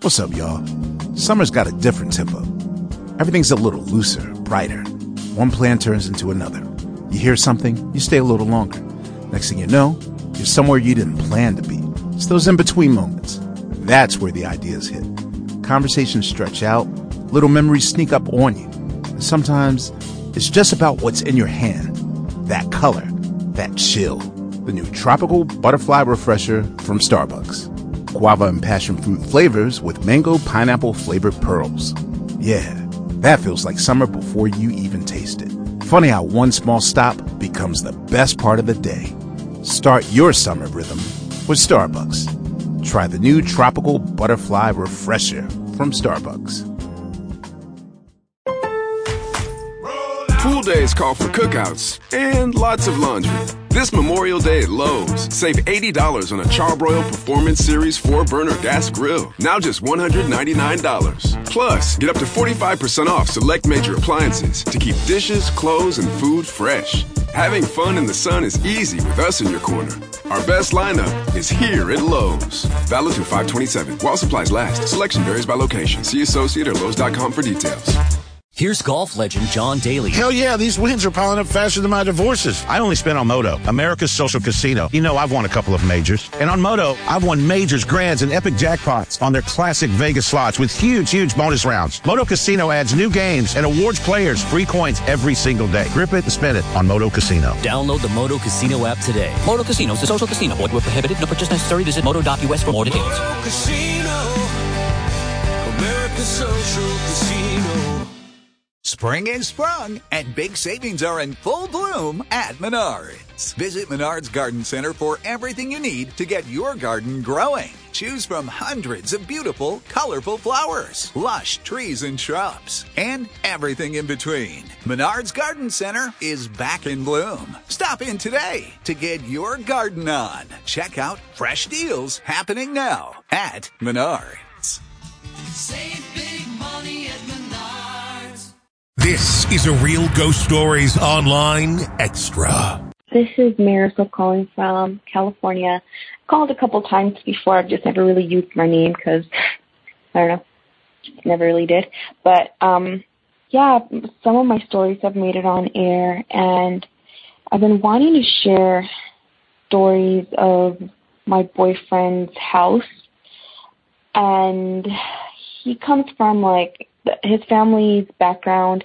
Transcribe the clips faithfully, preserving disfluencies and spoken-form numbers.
What's up, y'all? Summer's got a different tempo. Everything's a little looser, brighter. One plan turns into another. You hear something, you stay a little longer. Next thing you know, you're somewhere you didn't plan to be. It's those in-between moments. That's where the ideas hit. Conversations stretch out, little memories sneak up on you. And sometimes it's just about what's in your hand. That color, that chill. The new Tropical Butterfly Refresher from Starbucks. Guava and passion fruit flavors with mango pineapple flavored pearls. Yeah, that feels like summer before you even taste it. Funny how one small stop becomes the best part of the day. Start your summer rhythm with Starbucks. Try the new Tropical Butterfly Refresher from Starbucks. Pool days call for cookouts and lots of laundry. This Memorial Day at Lowe's, save eighty dollars on a Charbroil Performance Series four burner gas grill, now just one hundred ninety-nine dollars. Plus, get up to forty-five percent off select major appliances to keep dishes, clothes, and food fresh. Having fun in the sun is easy with us in your corner. Our best lineup is here at Lowe's. Valid through five twenty-seven. While supplies last. Selection varies by location. See associate or Lowe's dot com for details. Here's golf legend John Daly. Hell yeah, these wins are piling up faster than my divorces. I only spent on Moto, America's social casino. You know, I've won a couple of majors. And on Moto, I've won majors, grands, and epic jackpots on their classic Vegas slots with huge, huge bonus rounds. Moto Casino adds new games and awards players free coins every single day. Grip it and spin it on Moto Casino. Download the Moto Casino app today. Moto Casino is a social casino. Void where prohibited. No purchase necessary. Visit moto dot u s for more details. Moto Casino, America's social casino. Spring is sprung, and big savings are in full bloom at Menards. Visit Menards Garden Center for everything you need to get your garden growing. Choose from hundreds of beautiful, colorful flowers, lush trees and shrubs, and everything in between. Menards Garden Center is back in bloom. Stop in today to get your garden on. Check out fresh deals happening now at Menards. Save big money at Menards. This is a Real Ghost Stories Online Extra. This is Marisol calling from California. I called a couple times before. I've just never really used my name because, I don't know, never really did. But, um, yeah, some of my stories have made it on air, and I've been wanting to share stories of my boyfriend's house. And he comes from, like, his family's background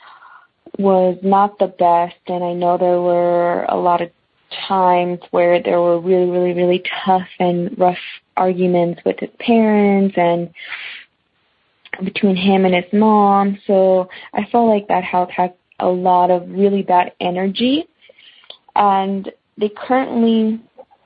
was not the best, and I know there were a lot of times where there were really, really, really tough and rough arguments with his parents and between him and his mom. So I felt like that house had a lot of really bad energy, and they currently,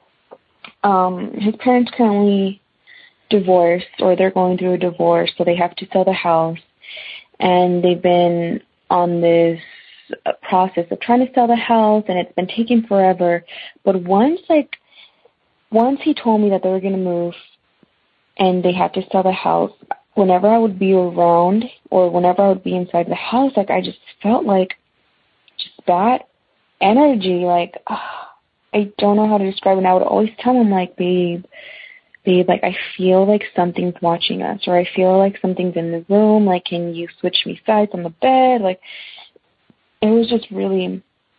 um, his parents currently divorced, or they're going through a divorce, so they have to sell the house, and they've been on this process of trying to sell the house, and it's been taking forever. But once, like, once he told me that they were going to move and they had to sell the house, whenever I would be around or whenever I would be inside the house, like, I just felt like just that energy, like, uh, I don't know how to describe it. And I would always tell him, like, babe, babe, like, I feel like something's watching us, or I feel like something's in the room, like, can you switch me sides on the bed? Like, it was just really,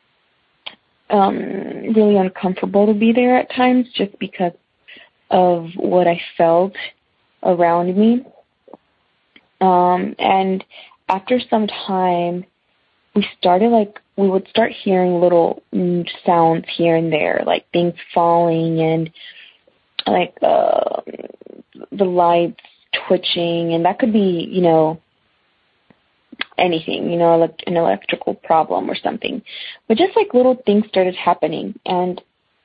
um, really uncomfortable to be there at times just because of what I felt around me. Um, and after some time, we started, like, we would start hearing little sounds here and there, like things falling and like uh, the lights twitching, and that could be, you know, anything, you know, like an electrical problem or something. But just like little things started happening, and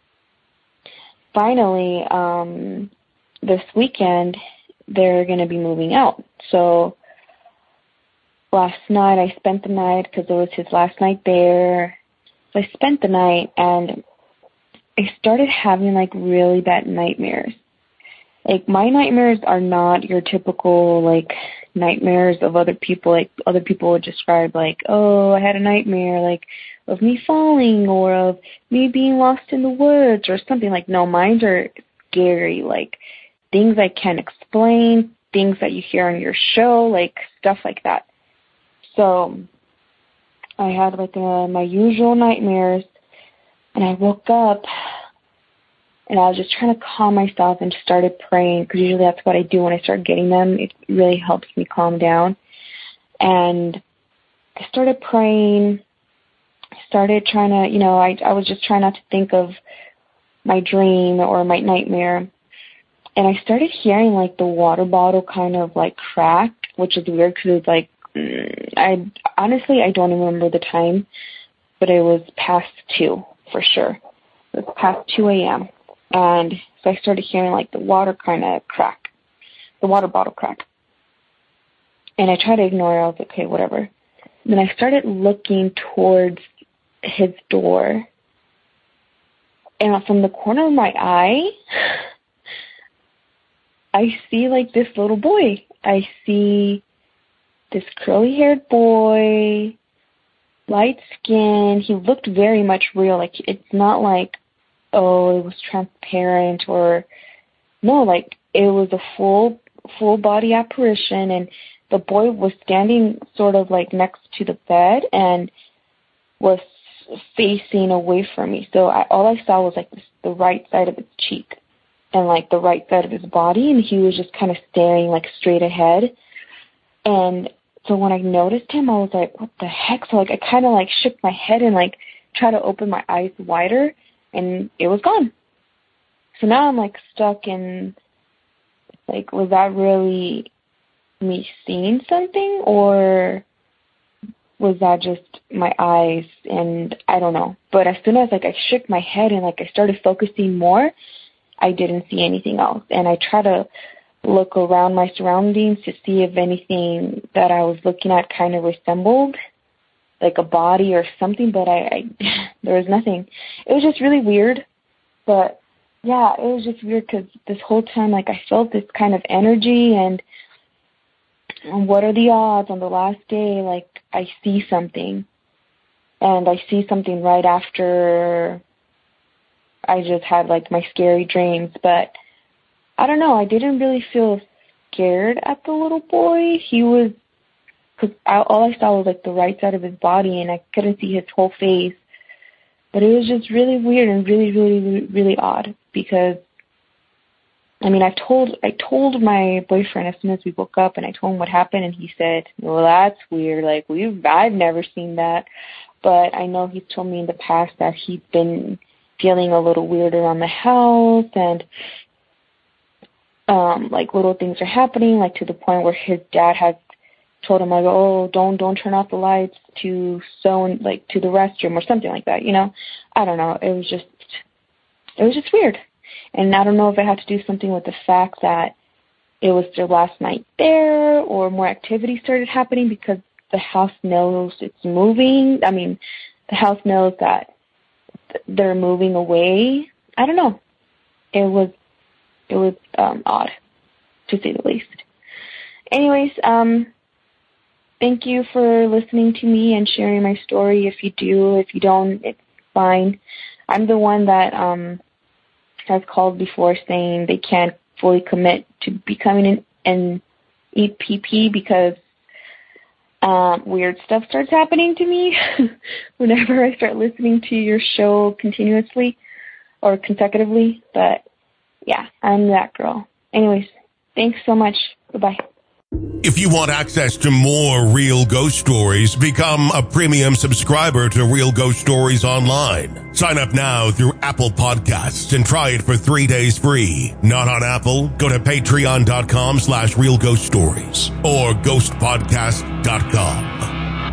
finally, um, this weekend they're going to be moving out. So last night I spent the night because it was his last night there. So I spent the night, and I started having, like, really bad nightmares. Like, my nightmares are not your typical, like, nightmares of other people. Like, other people would describe, like, oh, I had a nightmare, like, of me falling or of me being lost in the woods or something. Like, no, mine are scary, like, things I can't explain, things that you hear on your show, like stuff like that. So I had like a, my usual nightmares, and I woke up and I was just trying to calm myself and started praying, because usually that's what I do when I start getting them. It really helps me calm down. And I started praying, started trying to, you know, I, I was just trying not to think of my dream or my nightmare. And I started hearing like the water bottle kind of like crack, which is weird because it's like, I honestly, I don't even remember the time, but it was past two for sure. It was past two a.m. And so I started hearing like the water kind of crack, the water bottle crack. And I tried to ignore it. I was like, okay, whatever. And then I started looking towards his door. And from the corner of my eye, I see like this little boy. I see this curly-haired boy, light skin. He looked very much real. Like, it's not like, oh, it was transparent or, no, like, it was a full, full body apparition, and the boy was standing sort of like next to the bed and was facing away from me. So I, all I saw was like this, the right side of his cheek and like the right side of his body, and he was just kind of staring like straight ahead. And so when I noticed him, I was like, what the heck? So like I kind of like shook my head and like tried to open my eyes wider, and it was gone. So now I'm like stuck in, like, was that really me seeing something, or was that just my eyes? And I don't know. But as soon as like I shook my head and like I started focusing more, I didn't see anything else. And I tried to look around my surroundings to see if anything that I was looking at kind of resembled like a body or something, but I, I there was nothing. It was just really weird. But yeah, it was just weird because this whole time, like, I felt this kind of energy, and, and what are the odds on the last day, like, I see something, and I see something right after I just had like my scary dreams. But I don't know, I didn't really feel scared at the little boy. He was, because all I saw was like the right side of his body, and I couldn't see his whole face. But it was just really weird and really, really, really, really odd, because, I mean, I told I told my boyfriend as soon as we woke up, and I told him what happened, and he said, well, that's weird. Like, we've I've never seen that. But I know he's told me in the past that he's been feeling a little weird around the house, and um, like little things are happening, like to the point where his dad has told him, like, oh, don't don't turn off the lights to so like to the restroom or something like that. You know, I don't know. It was just it was just weird, and I don't know if it had to do something with the fact that it was their last night there, or more activity started happening because the house knows it's moving. I mean, the house knows that they're moving away. I don't know. It was it was um, odd, to say the least. Anyways, um, thank you for listening to me and sharing my story. If you do, if you don't, it's fine. I'm the one that um, has called before saying they can't fully commit to becoming an, an E P P because um, weird stuff starts happening to me whenever I start listening to your show continuously or consecutively. But yeah, I'm that girl. Anyways, thanks so much. Bye-bye. If you want access to more Real Ghost Stories, become a premium subscriber to Real Ghost Stories Online. Sign up now through Apple Podcasts and try it for three days free. Not on Apple? Go to patreon.com slash Real Ghost Stories or ghost podcast dot com.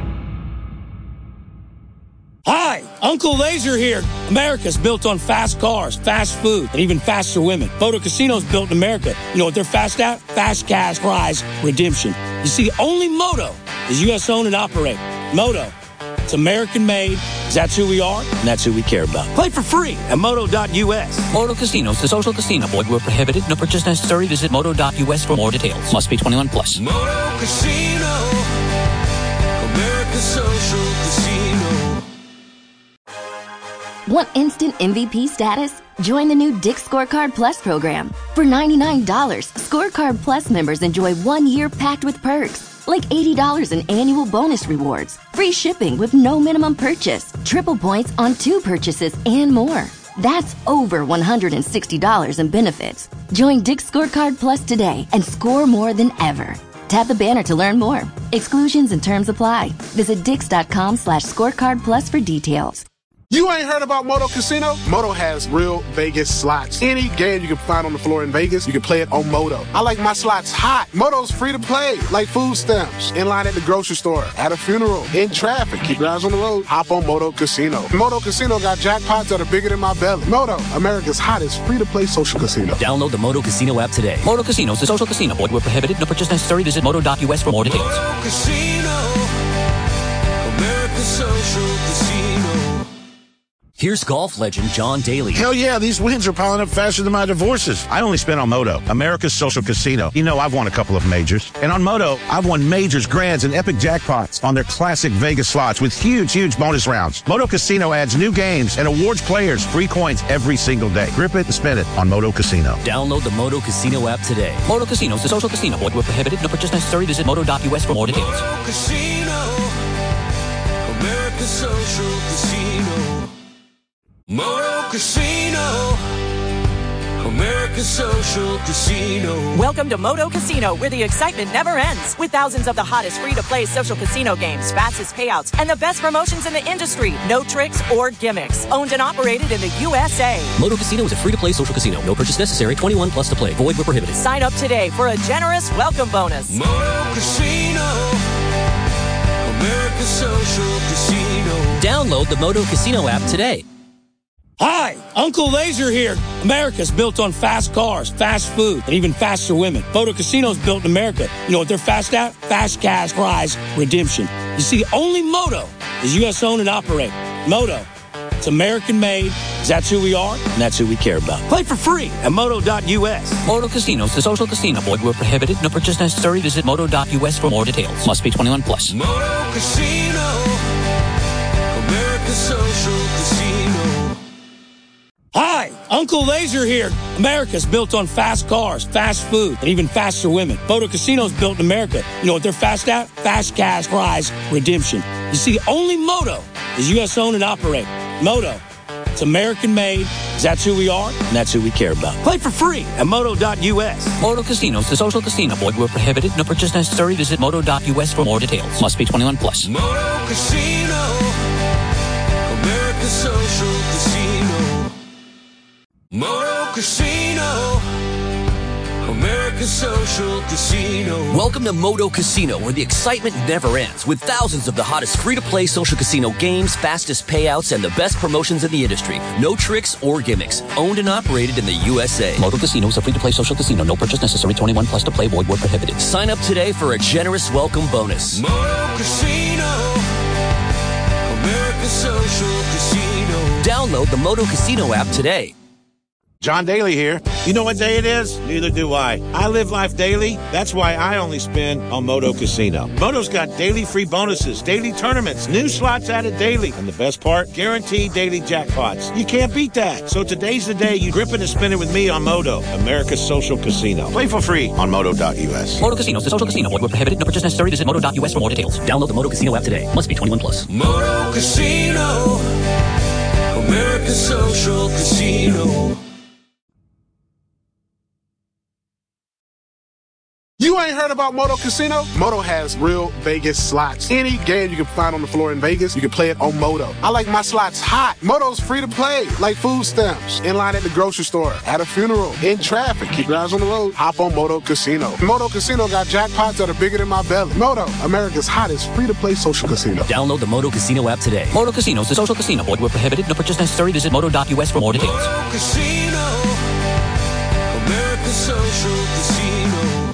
Hi, Uncle Laser here. America's built on fast cars, fast food, and even faster women. Moto Casino's built in America. You know what they're fast at? Fast cash prize redemption. You see, only Moto is U S owned and operated. Moto, it's American made. That's who we are, and that's who we care about. Play for free at moto dot u s. Moto Casinos, the social casino. Void where prohibited. No purchase necessary. Visit moto dot u s for more details. Must be twenty-one plus. Moto Casino, America's social casino. Want instant M V P status? Join the new Dick's Scorecard Plus program. For ninety-nine dollars, Scorecard Plus members enjoy one year packed with perks, like eighty dollars in annual bonus rewards, free shipping with no minimum purchase, triple points on two purchases, and more. That's over one hundred sixty dollars in benefits. Join Dick's Scorecard Plus today and score more than ever. Tap the banner to learn more. Exclusions and terms apply. Visit dix.com slash scorecard plus for details. You ain't heard about Moto Casino? Moto has real Vegas slots. Any game you can find on the floor in Vegas, you can play it on Moto. I like my slots hot. Moto's free to play, like food stamps, in line at the grocery store, at a funeral, in traffic. Keep your eyes on the road. Hop on Moto Casino. Moto Casino got jackpots that are bigger than my belly. Moto, America's hottest free-to-play social casino. Download the Moto Casino app today. Moto Casino is a social casino. Void where prohibited. No purchase necessary. Visit moto dot U S for more details. Moto Casino, America's social casino. Here's golf legend John Daly. Hell yeah, these wins are piling up faster than my divorces. I only spin on Moto, America's social casino. You know I've won a couple of majors. And on Moto, I've won majors, grands, and epic jackpots on their classic Vegas slots with huge, huge bonus rounds. Moto Casino adds new games and awards players free coins every single day. Grip it and spin it on Moto Casino. Download the Moto Casino app today. Moto Casino is a social casino. Void where prohibited. No purchase necessary. Visit moto dot U S for more details. Moto Casino, America's social casino. Moto Casino, America's social casino. Welcome to Moto Casino, where the excitement never ends. With thousands of the hottest free-to-play social casino games, fastest payouts, and the best promotions in the industry. No tricks or gimmicks. Owned and operated in the U S A. Moto Casino is a free-to-play social casino. No purchase necessary. twenty-one plus to play. Void where prohibited. Sign up today for a generous welcome bonus. Moto Casino, America's social casino. Download the Moto Casino app today. Hi, Uncle Laser here. America's built on fast cars, fast food, and even faster women. Moto Casino's built in America. You know what they're fast at? Fast cash prize redemption. You see, only Moto is U S owned and operated. Moto, it's American made, because that's who we are, and that's who we care about. Play for free at moto dot U S. Moto Casino is a social casino. Void where prohibited. No purchase necessary. Visit moto dot U S for more details. Must be twenty-one plus. Moto Casino, America's social casino. Hi, Uncle Laser here. America's built on fast cars, fast food, and even faster women. Moto Casino's built in America. You know what they're fast at? Fast cash prize redemption. You see, only Moto is U S owned and operated. Moto, it's American made, because that's who we are, and that's who we care about. Play for free at moto dot U S. Moto Casino is a social casino. Void where prohibited. No purchase necessary. Visit moto dot U S for more details. Must be twenty-one plus. Moto Casino, America's social casino. Moto Casino, America's social casino. Welcome to Moto Casino, where the excitement never ends, with thousands of the hottest free-to-play social casino games, fastest payouts, and the best promotions in the industry. No tricks or gimmicks. Owned and operated in the U S A. Moto Casino is a free-to-play social casino. No purchase necessary. twenty-one plus to play. Void where prohibited. Sign up today for a generous welcome bonus. Moto Casino, America's social casino. Download the Moto Casino app today. John Daly here. You know what day it is? Neither do I. I live life daily. That's why I only spin on Moto Casino. Moto's got daily free bonuses, daily tournaments, new slots added daily. And the best part, guaranteed daily jackpots. You can't beat that. So today's the day you grip it and spin it with me on Moto, America's social casino. Play for free on moto dot U S. Moto Casino is a social casino. Void where prohibited. No purchase necessary. Visit moto dot U S for more details. Download the Moto Casino app today. Must be twenty-one plus. Moto Casino, America's social casino. You ain't heard about Moto Casino? Moto has real Vegas slots. Any game you can find on the floor in Vegas, you can play it on Moto. I like my slots hot. Moto's free to play, like food stamps, in line at the grocery store, at a funeral, in traffic. Keep your eyes on the road. Hop on Moto Casino. Moto Casino got jackpots that are bigger than my belly. Moto, America's hottest free-to-play social casino. Download the Moto Casino app today. Moto Casino is a social casino. Void where prohibited. No purchase necessary. Visit moto dot U S for more details. Moto Casino, America's social casino.